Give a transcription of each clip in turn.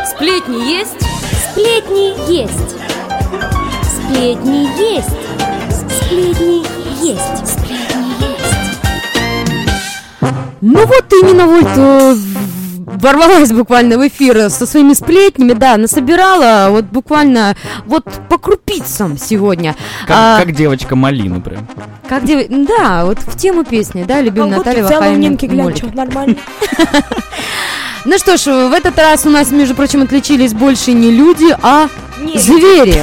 Сплетни есть? Сплетни есть. Сплетни есть. Сплетни есть. Сплетни есть. Ну вот именно вот ворвалась буквально в эфир со своими сплетнями, да, насобирала вот буквально вот по крупицам сегодня. Как девочка малину прям. Да, вот в тему песни, да, любим Наталья Вахаевна. Нормально. Ну что ж, в этот раз у нас, между прочим, отличились больше не люди, а звери.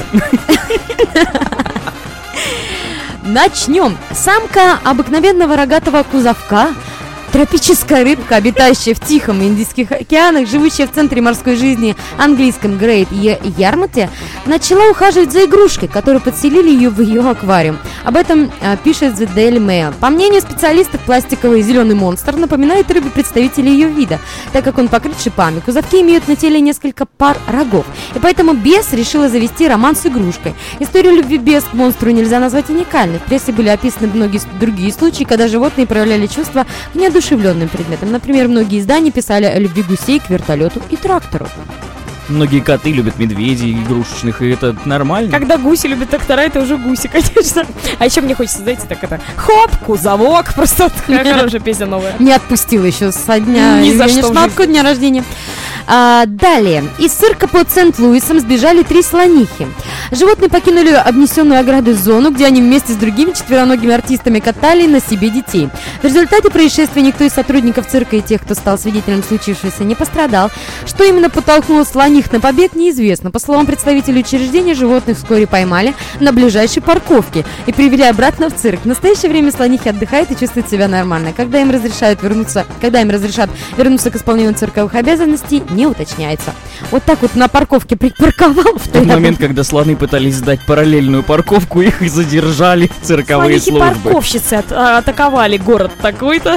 Начнем. Самка обыкновенного рогатого кузовка, тропическая рыбка, обитающая в Тихом и Индийских океанах, живущая в центре морской жизни английском Грейт Ярмуте, начала ухаживать за игрушкой, которую подселили ее в ее аквариум. Об этом пишет The Daily Mail. По мнению специалистов, пластиковый зеленый монстр напоминает рыбе представителей ее вида, так как он покрыт шипами. Кузовки имеют на теле несколько пар рогов, и поэтому бес решила завести роман с игрушкой. Историю любви бес к монстру нельзя назвать уникальной. В прессе были описаны многие другие случаи, когда животные проявляли чувства к неодушевленным предметам. Например, многие издания писали о любви гусей к вертолету и трактору. Многие коты любят медведей игрушечных, и это нормально. Когда гуси любят трактора, это уже гуси, конечно. А еще мне хочется, знаете, так это хоп, кузовок, просто такая хорошая песня новая. Не отпустила еще со дня Ни за что дня рождения. Далее. Из цирка под Сент-Луисом сбежали 3 слонихи. Животные покинули обнесенную оградой зону, где они вместе с другими четвероногими артистами катали на себе детей. В результате происшествия никто из сотрудников цирка и тех, кто стал свидетелем случившегося, не пострадал. Что именно подтолкнуло слоних на побег, неизвестно. По словам представителей учреждения, животных вскоре поймали на ближайшей парковке и привели обратно в цирк. В настоящее время слонихи отдыхают и чувствуют себя нормально. Когда им разрешат вернуться к исполнению цирковых обязанностей, не уточняется. Вот так вот на парковке припарковал. В тот момент, когда слоны пытались сдать параллельную парковку, их и задержали цирковые службы. Слонихи-парковщицы атаковали город такой-то.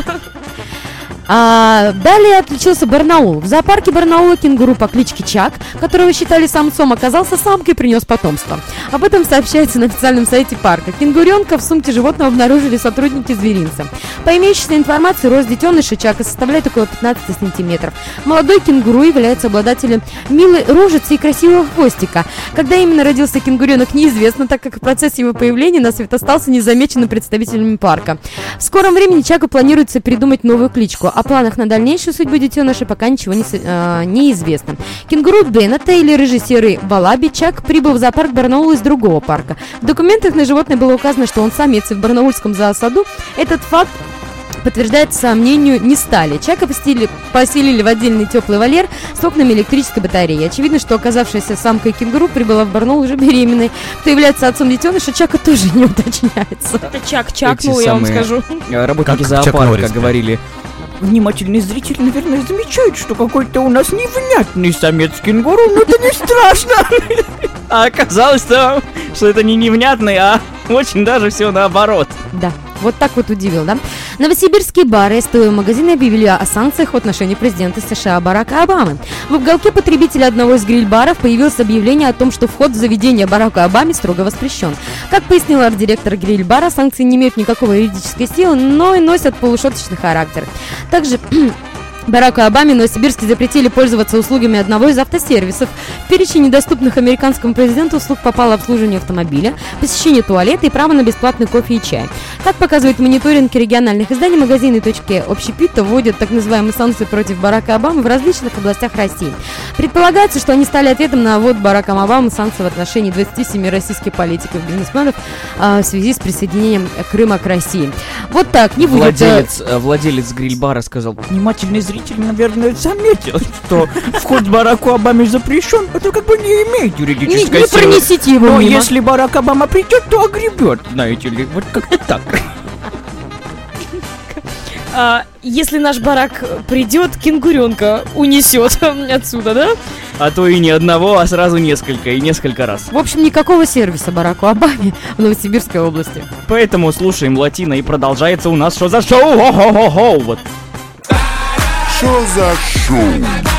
Далее отличился Барнаул. В зоопарке Барнаула кенгуру по кличке Чак, которого считали самцом, оказался самкой и принес потомство. Об этом сообщается на официальном сайте парка. Кенгуренка в сумке животного обнаружили сотрудники зверинца. По имеющейся информации, рост детеныша Чака составляет около 15 сантиметров. Молодой кенгуру является обладателем милой рожицы и красивого хвостика. Когда именно родился кенгуренок, неизвестно, так как процесс его появления на свет остался незамеченным представителями парка. В скором времени Чаку планируется придумать новую кличку. О планах на дальнейшую судьбу детеныша пока ничего не известно. Кенгуру Беннета или рыжий серый Валаби Чак прибыл в зоопарк Барнаула из другого парка. В документах на животное было указано, что он самец, и в барнаульском зоосаду этот факт подтверждать мнению не стали. Чака поселили в отдельный теплый вольер с окнами электрической батареи. Очевидно, что оказавшаяся самкой кенгуру прибыла в Барнаул уже беременной. Кто является отцом детеныша, Чака тоже не уточняется. Это Чак, ну я вам скажу. Работники зоопарка говорили: внимательный зритель, наверное, замечает, что какой-то у нас невнятный самец кенгуру, но это не страшно. А оказалось, что это не невнятный, а очень даже все наоборот. Да. Вот так вот удивил, да? Новосибирские бары и стоевые магазины объявили о санкциях в отношении президента США Барака Обамы. В уголке потребителя одного из гриль-баров появилось объявление о том, что вход в заведение Барака Обамы строго воспрещен. Как пояснил арт-директор гриль-бара, санкции не имеют никакого юридической силы, но и носят полушуточный характер. Также Бараку Обаме в Новосибирске запретили пользоваться услугами одного из автосервисов. В перечень недоступных американскому президенту услуг попало обслуживание автомобиля, посещение туалета и право на бесплатный кофе и чай. Как показывает мониторинг региональных изданий, магазины и точки общепита вводят так называемые санкции против Барака Обамы в различных областях России. Предполагается, что они стали ответом на ввод Бараком Обамы санкций в отношении 27 российских политиков и бизнесменов в связи с присоединением Крыма к России. Вот так, не будет... Владелец гриль-бара сказал: внимательный зритель, наверное, заметил, что вход к Бараку Обаме запрещен. Это как бы не имеет юридической силы. Не пронесите его но мимо. Если Барак Обама придет, то огребет, знаете ли. Вот как-то так. Если наш Барак придет, кенгуренка унесет отсюда, да? А то и не одного, а сразу несколько, и несколько раз. В общем, никакого сервиса Бараку Обаме в Новосибирской области. Поэтому слушаем латино, и продолжается у нас «Что за шоу?» Хо-хо-хо-хо! Вот. Что за шоу?